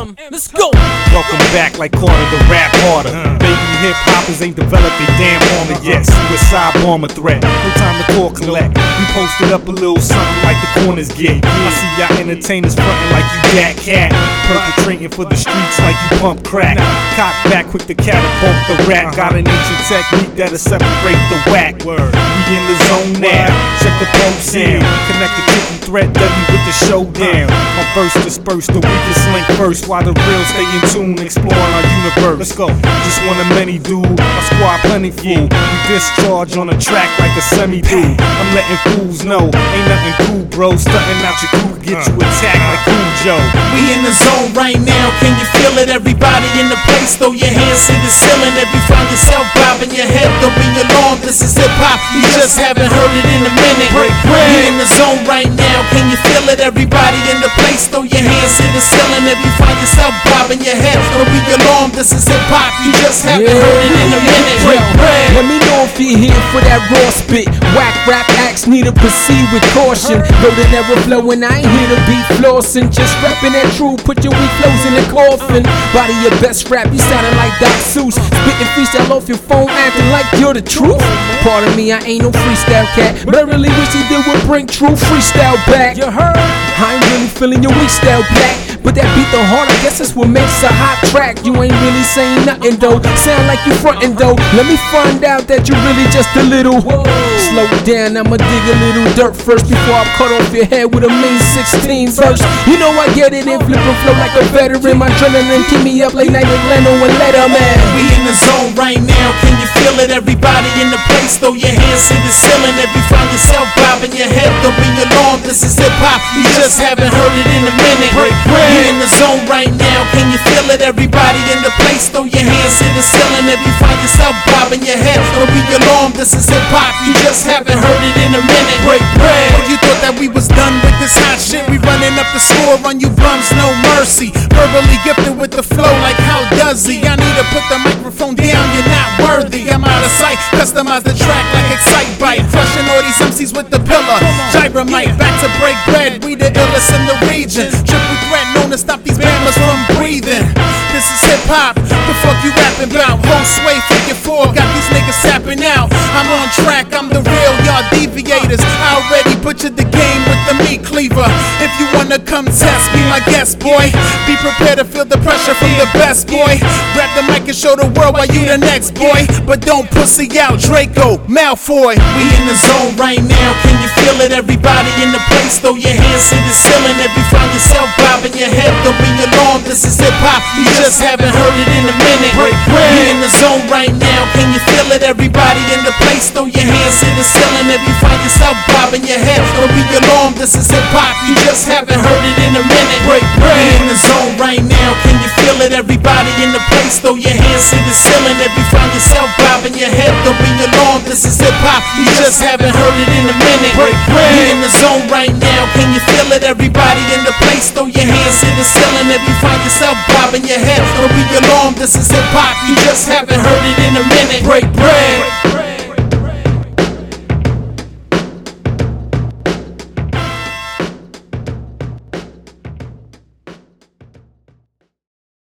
Harlem. Let's go. Welcome back like Carter the Rap Harder. Baby hip hoppers ain't developed their damn armor yet. Suicide bomber threat. No time to call collect. We posted up a little something like the corners get. I see y'all entertainers frontin' like you gat cat. Perpetrating for the streets like you pump crack. Cock back quick to catapult the rat. Got an ancient technique that'll separate the whack. We in the zone now. Check the pulse sound. Connect the kitten threat W with the showdown. My verse disperse the weakest link first, while the real stay in tune, exploring our universe. Let's go. Just one of many, dude. My squad plenty full. We discharge on a track like a semi-dude. I'm letting fools know, ain't nothing cool, bro. Stunting out your crew, get you attacked like Cool Joe. We in the zone right now, can you feel it? Everybody in the place, throw your hands to the ceiling. If you find yourself bobbing your head, don't be alarmed, this is hip-hop. You just haven't heard it in a minute. We in the zone right now, can you feel it? Everybody in the place, throw your hands to the ceiling. If you find yourself bobbing your head, don't be alarmed, this is hip-hop. You just haven't heard it in a minute. Let me know if you're here for that raw spit. Whack rap acts need to proceed with caution. Though they never flowing, I ain't here to be flossing. Just rapping that true, put your weak flows in the coffin. Body your best rap, you sounding like Doc Seuss. Spitting freestyle off your phone, acting like you're the truth. Pardon me, I ain't no freestyle cat, but I really wish he did would bring true freestyle back. You heard? I ain't really feeling your weak style black, but that beat the heart, I guess that's what makes a hot track. You ain't really saying nothing though, sound like you frontin' though. Let me find out that you really just a little. Slow down, I'ma dig a little dirt first before I cut off your head with a mean 16 verse. You know I get it and flip and flow like a veteran. My adrenaline keep me up late night with Leno and Letterman. We in the zone right now, can you feel it? Everybody in the place, throw your hands to the ceiling. If you find yourself bobbing your head, don't be alarmed, this is hip-hop. You just haven't heard it in a minute. We in the zone right now, can you feel it? Everybody in the place, throw your hands to the ceiling. If you find yourself bobbing your head, don't be alarmed, this is hip-hop. You just haven't heard it in a minute. You thought that we was done with this hot shit? We running up the score on you bums, no mercy. Verbally gifted with the flow like how does he? I need to put the microphone down, you're not worthy. I'm out of sight, customize the track like Excite Bite. Crushing all these MCs with the pillar. Gyra Mike, back to break bread. We the illest in the region. Triple threat known to stop these bammers from breathing. This is hip-hop, the fuck you rapping about? Whole sway, figure four, got these niggas tapping out. I'm on track, I'm the real, y'all deviators. I already butchered the game with the meat cleaver. If you wanna come test, be my guest, boy. Be prepared to feel the pressure from the best, boy. Grab the mic and show the world why you the next, boy. But don't pussy out, Draco, Malfoy. We in the zone right now, can you feel it? Everybody in the place, throw your hands to the ceiling. If you find yourself bobbing your head, don't be alarmed, this is hip-hop. You just haven't heard it in a minute. We in the zone right now, can you feel it? Everybody in the place, throw your hands to the ceiling. If you find yourself bobbing your head, don't be alarmed, this is hip-hop. You just haven't heard it in a minute. We in the zone right now, can you feel it? Everybody in the place, throw your hands to the ceiling. If you find yourself bobbing your head, don't be alarmed, this is hip-hop. You just haven't heard it in a minute. We in the zone right now, can you feel it? Everybody in the place, throw your hands to the ceiling. If you find yourself bobbing your head, don't be alarmed, this is hip-hop. You just haven't heard it in a minute. Break bread.